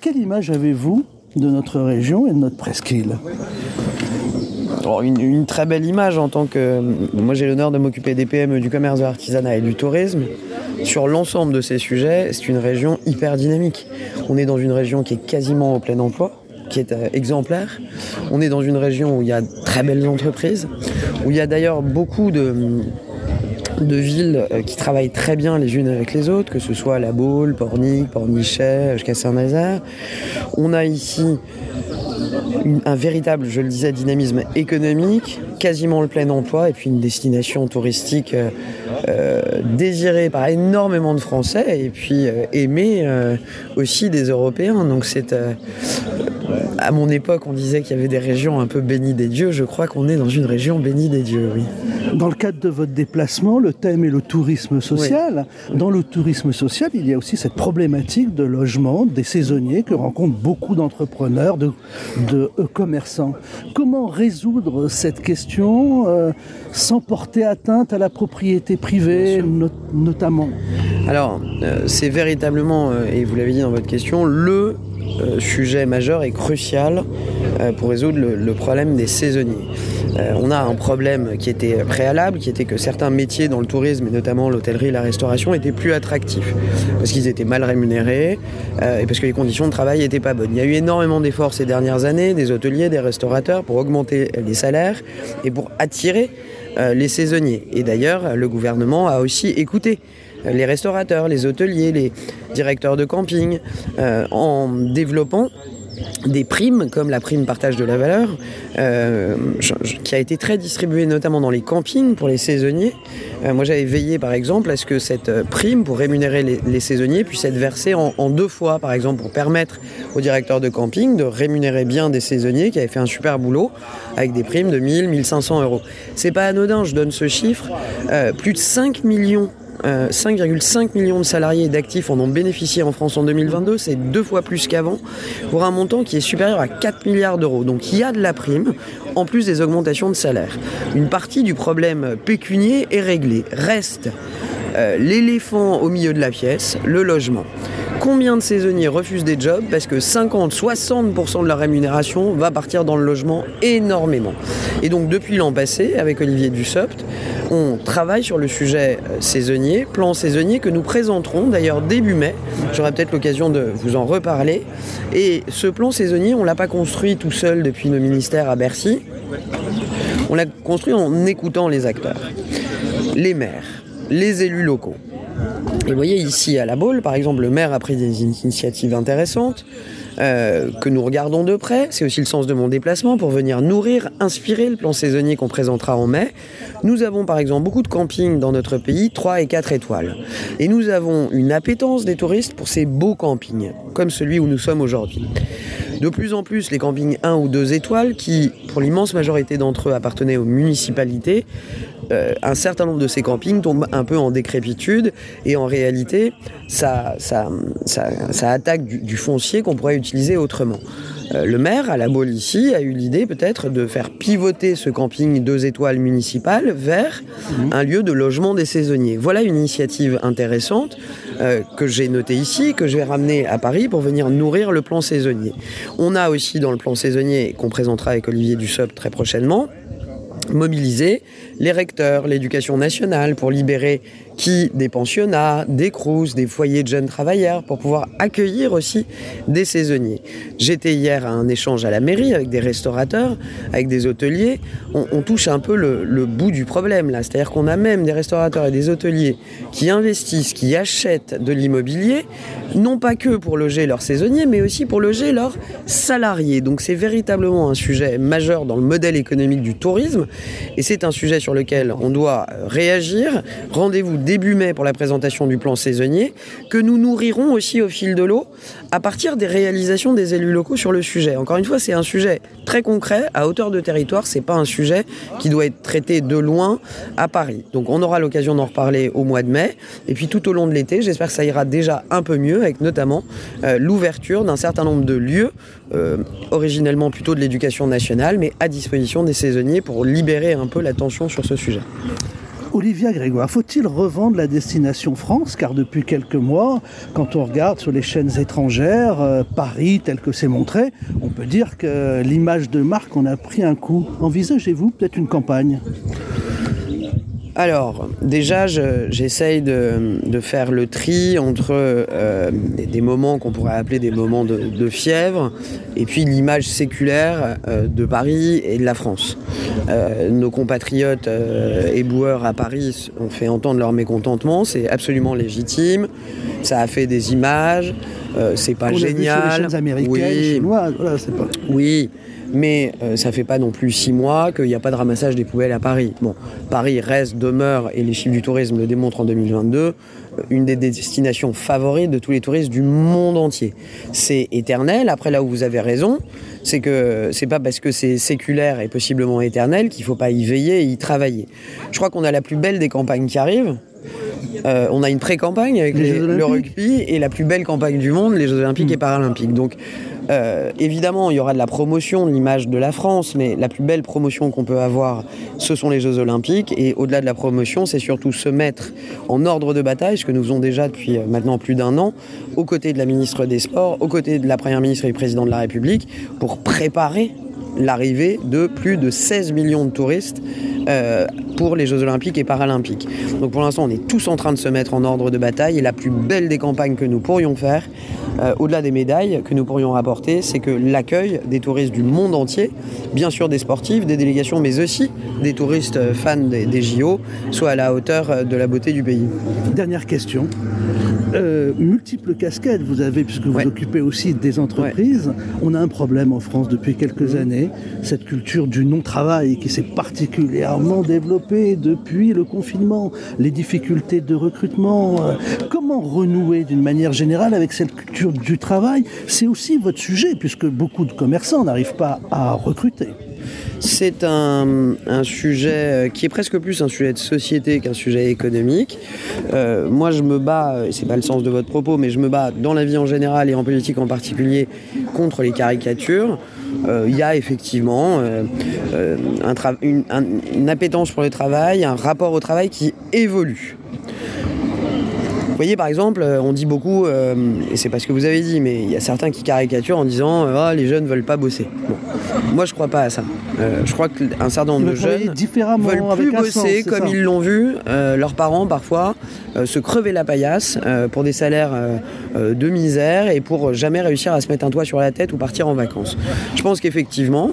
quelle image avez-vous de notre région et de notre presqu'île ? Alors, une très belle image en tant que... Moi, j'ai l'honneur de m'occuper des PME, du commerce, de l'artisanat et du tourisme. Sur l'ensemble de ces sujets, c'est une région hyper dynamique. On est dans une région qui est quasiment au plein emploi, qui est exemplaire. On est dans une région où il y a très belles entreprises, où il y a d'ailleurs beaucoup de villes qui travaillent très bien les unes avec les autres, que ce soit La Baule, Pornic, Pornichet, jusqu'à Saint-Nazaire. On a ici un véritable, je le disais, dynamisme économique, quasiment le plein emploi, et puis une destination touristique désirée par énormément de Français, et puis aimée aussi des Européens. Donc c'est... à mon époque, on disait qu'il y avait des régions un peu bénies des dieux. Je crois qu'on est dans une région bénie des dieux, oui. Dans le cadre de votre déplacement, le thème est le tourisme social. Oui. Dans le tourisme social, il y a aussi cette problématique de logement des saisonniers que rencontrent beaucoup d'entrepreneurs, de commerçants. Comment résoudre cette question sans porter atteinte à la propriété privée, notamment ? Alors, c'est véritablement, et vous l'avez dit dans votre question, le sujet majeur et crucial pour résoudre le problème des saisonniers. On a un problème qui était préalable, qui était que certains métiers dans le tourisme, et notamment l'hôtellerie et la restauration, étaient plus attractifs, parce qu'ils étaient mal rémunérés et parce que les conditions de travail n'étaient pas bonnes. Il y a eu énormément d'efforts ces dernières années, des hôteliers, des restaurateurs, pour augmenter les salaires et pour attirer les saisonniers. Et d'ailleurs, le gouvernement a aussi écouté les restaurateurs, les hôteliers, les directeurs de camping, en développant des primes, comme la prime partage de la valeur, qui a été très distribuée notamment dans les campings pour les saisonniers. Moi, j'avais veillé, par exemple, à ce que cette prime pour rémunérer les saisonniers puisse être versée en 2 fois, par exemple, pour permettre aux directeurs de camping de rémunérer bien des saisonniers qui avaient fait un super boulot avec des primes de 1 000, 1 500 euros. C'est pas anodin, je donne ce chiffre. Plus de 5,5 millions de salariés et d'actifs en ont bénéficié en France en 2022, c'est 2 fois plus qu'avant, pour un montant qui est supérieur à 4 milliards d'euros. Donc il y a de la prime, en plus des augmentations de salaire. Une partie du problème pécunier est réglée. Reste l'éléphant au milieu de la pièce, le logement. Combien de saisonniers refusent des jobs parce que 50-60% de leur rémunération va partir dans le logement, énormément. Et donc depuis l'an passé, avec Olivier Dussopt, on travaille sur le sujet saisonnier, plan saisonnier que nous présenterons d'ailleurs début mai. J'aurai peut-être l'occasion de vous en reparler. Et ce plan saisonnier, on ne l'a pas construit tout seul depuis nos ministères à Bercy. On l'a construit en écoutant les acteurs, les maires, les élus locaux. Et vous voyez ici à La Baule, par exemple, le maire a pris des initiatives intéressantes que nous regardons de près. C'est aussi le sens de mon déplacement pour venir nourrir, inspirer le plan saisonnier qu'on présentera en mai. Nous avons par exemple beaucoup de campings dans notre pays, 3 et 4 étoiles. Et nous avons une appétence des touristes pour ces beaux campings, comme celui où nous sommes aujourd'hui. De plus en plus, les campings 1 ou 2 étoiles, qui pour l'immense majorité d'entre eux appartenaient aux municipalités, un certain nombre de ces campings tombent un peu en décrépitude et en réalité ça attaque du foncier qu'on pourrait utiliser autrement. Le maire à La Baule ici a eu l'idée peut-être de faire pivoter ce camping 2 étoiles municipal vers un lieu de logement des saisonniers. Voilà une initiative intéressante que j'ai notée ici, que je vais ramener à Paris pour venir nourrir le plan saisonnier. On a aussi dans le plan saisonnier qu'on présentera avec Olivier Dussopt très prochainement, mobiliser les recteurs, l'éducation nationale pour libérer des pensionnats, des crous, des foyers de jeunes travailleurs pour pouvoir accueillir aussi des saisonniers. J'étais hier à un échange à la mairie avec des restaurateurs, avec des hôteliers. On touche un peu le bout du problème là, c'est-à-dire qu'on a même des restaurateurs et des hôteliers qui investissent, qui achètent de l'immobilier, non pas que pour loger leurs saisonniers, mais aussi pour loger leurs salariés. Donc c'est véritablement un sujet majeur dans le modèle économique du tourisme et c'est un sujet sur lequel on doit réagir. Rendez-vous début mai pour la présentation du plan saisonnier, que nous nourrirons aussi au fil de l'eau à partir des réalisations des élus locaux sur le sujet. Encore une fois, c'est un sujet très concret, à hauteur de territoire, c'est pas un sujet qui doit être traité de loin à Paris. Donc on aura l'occasion d'en reparler au mois de mai, et puis tout au long de l'été, j'espère que ça ira déjà un peu mieux, avec notamment l'ouverture d'un certain nombre de lieux, originellement plutôt de l'éducation nationale, mais à disposition des saisonniers pour libérer un peu l'attention sur ce sujet. Olivia Grégoire, faut-il revendre la destination France? Car depuis quelques mois, quand on regarde sur les chaînes étrangères, Paris tel que c'est montré, on peut dire que l'image de marque en a pris un coup. Envisagez-vous peut-être une campagne? Alors, déjà, j'essaye de faire le tri entre des moments qu'on pourrait appeler des moments de fièvre et puis l'image séculaire de Paris et de la France. Nos compatriotes éboueurs à Paris ont fait entendre leur mécontentement, c'est absolument légitime, ça a fait des images, c'est pas génial. Sur les chaînes américaines, chinoises, voilà, c'est pas... Oui. Mais ça fait pas non plus 6 mois qu'il n'y a pas de ramassage des poubelles à Paris. Bon, Paris demeure, et les chiffres du tourisme le démontrent en 2022, une des destinations favorites de tous les touristes du monde entier. C'est éternel. Après, là où vous avez raison, c'est que c'est pas parce que c'est séculaire et possiblement éternel qu'il faut pas y veiller et y travailler. Je crois qu'on a la plus belle des campagnes qui arrivent. On a une pré-campagne avec le rugby et la plus belle campagne du monde, les Jeux Olympiques et Paralympiques. Donc, évidemment, il y aura de la promotion de l'image de la France, mais la plus belle promotion qu'on peut avoir, ce sont les Jeux Olympiques. Et au-delà de la promotion, c'est surtout se mettre en ordre de bataille, ce que nous faisons déjà depuis maintenant plus d'1 an, aux côtés de la ministre des Sports, aux côtés de la Première ministre et du Président de la République, pour préparer l'arrivée de plus de 16 millions de touristes pour les Jeux Olympiques et Paralympiques. Donc pour l'instant, on est tous en train de se mettre en ordre de bataille et la plus belle des campagnes que nous pourrions faire, au-delà des médailles que nous pourrions rapporter, c'est que l'accueil des touristes du monde entier, bien sûr des sportifs, des délégations, mais aussi des touristes fans des JO, soit à la hauteur de la beauté du pays. Dernière question. Multiples casquettes vous avez, puisque vous occupez aussi des entreprises. On a un problème en France depuis quelques années, cette culture du non-travail qui s'est particulièrement développée depuis le confinement, les difficultés de recrutement. Comment renouer d'une manière générale avec cette culture du travail? C'est aussi votre sujet, puisque beaucoup de commerçants n'arrivent pas à recruter. C'est un sujet qui est presque plus un sujet de société qu'un sujet économique. Moi, je me bats, c'est pas le sens de votre propos, mais je me bats dans la vie en général et en politique en particulier contre les caricatures. Il y a effectivement une appétence pour le travail, un rapport au travail qui évolue. Vous voyez, par exemple, on dit beaucoup, et c'est pas ce que vous avez dit, mais il y a certains qui caricaturent en disant les jeunes veulent pas bosser. Bon. Moi, je crois pas à ça. Je crois qu'un certain nombre de jeunes veulent plus bosser comme ils l'ont vu leurs parents parfois se crever la paillasse pour des salaires de misère et pour jamais réussir à se mettre un toit sur la tête ou partir en vacances. Je pense qu'effectivement,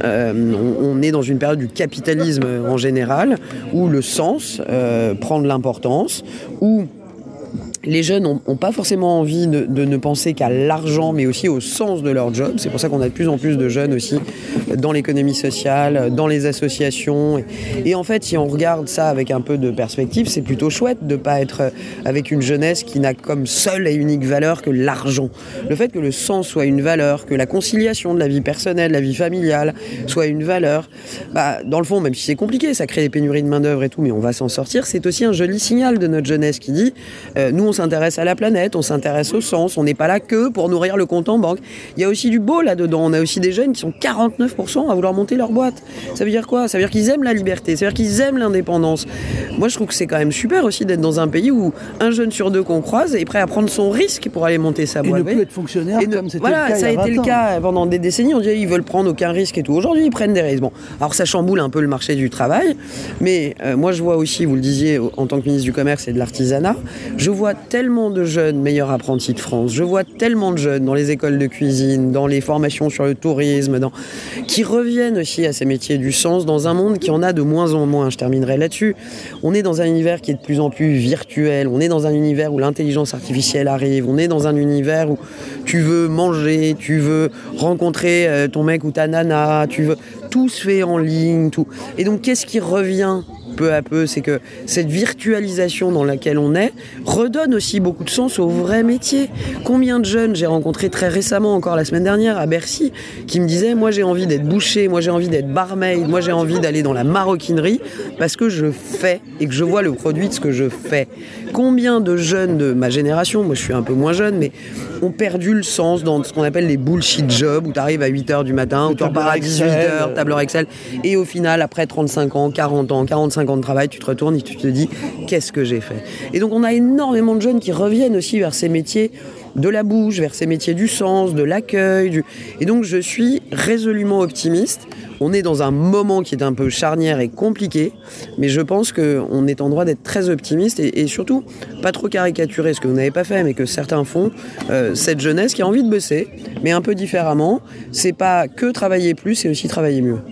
on est dans une période du capitalisme en général où le sens prend de l'importance, où les jeunes n'ont pas forcément envie de ne penser qu'à l'argent, mais aussi au sens de leur job. C'est pour ça qu'on a de plus en plus de jeunes aussi dans l'économie sociale, dans les associations. Et en fait, si on regarde ça avec un peu de perspective, c'est plutôt chouette de ne pas être avec une jeunesse qui n'a comme seule et unique valeur que l'argent. Le fait que le sens soit une valeur, que la conciliation de la vie personnelle, la vie familiale soit une valeur, dans le fond, même si c'est compliqué, ça crée des pénuries de main-d'œuvre et tout, mais on va s'en sortir. C'est aussi un joli signal de notre jeunesse qui dit nous, on s'intéresse à la planète, on s'intéresse au sens, on n'est pas là que pour nourrir le compte en banque. Il y a aussi du beau là-dedans. On a aussi des jeunes qui sont 49% à vouloir monter leur boîte. Ça veut dire quoi? Ça veut dire qu'ils aiment la liberté, ça veut dire qu'ils aiment l'indépendance. Moi, je trouve que c'est quand même super aussi d'être dans un pays où un jeune sur 2 qu'on croise est prêt à prendre son risque pour aller monter sa boîte. Et ne plus être fonctionnaire comme c'était le cas il y a 20 ans. Voilà, ça a été le cas pendant des décennies. On disait ils veulent prendre aucun risque et tout. Aujourd'hui, ils prennent des risques. Bon, alors ça chamboule un peu le marché du travail, mais moi, je vois aussi, vous le disiez, en tant que ministre du Commerce et de l'Artisanat, je vois tellement de jeunes meilleurs apprentis de France. Je vois tellement de jeunes dans les écoles de cuisine, dans les formations sur le tourisme, qui reviennent aussi à ces métiers du sens dans un monde qui en a de moins en moins. Je terminerai là-dessus. On est dans un univers qui est de plus en plus virtuel. On est dans un univers où l'intelligence artificielle arrive. On est dans un univers où tu veux manger, tu veux rencontrer ton mec ou ta nana, tout se fait en ligne, tout. Et donc, qu'est-ce qui revient peu à peu, c'est que cette virtualisation dans laquelle on est redonne aussi beaucoup de sens au vrai métier. Combien de jeunes j'ai rencontrés très récemment, encore la semaine dernière à Bercy, qui me disaient moi j'ai envie d'être boucher, moi j'ai envie d'être barmaid, moi j'ai envie d'aller dans la maroquinerie parce que je fais et que je vois le produit de ce que je fais. Combien de jeunes de ma génération, moi je suis un peu moins jeune, mais ont perdu le sens dans ce qu'on appelle les bullshit jobs, où tu arrives à 8h du matin, où tu repars à 18h, tableur Excel, et au final, après 35 ans, 40 ans, 45 ans de travail, tu te retournes et tu te dis, qu'est-ce que j'ai fait? Et donc on a énormément de jeunes qui reviennent aussi vers ces métiers de la bouche, vers ces métiers du sens, de l'accueil. Et donc je suis résolument optimiste. On est dans un moment qui est un peu charnière et compliqué, mais je pense qu'on est en droit d'être très optimiste et surtout pas trop caricaturer ce que vous n'avez pas fait, mais que certains font. Cette jeunesse qui a envie de bosser, mais un peu différemment. C'est pas que travailler plus, c'est aussi travailler mieux.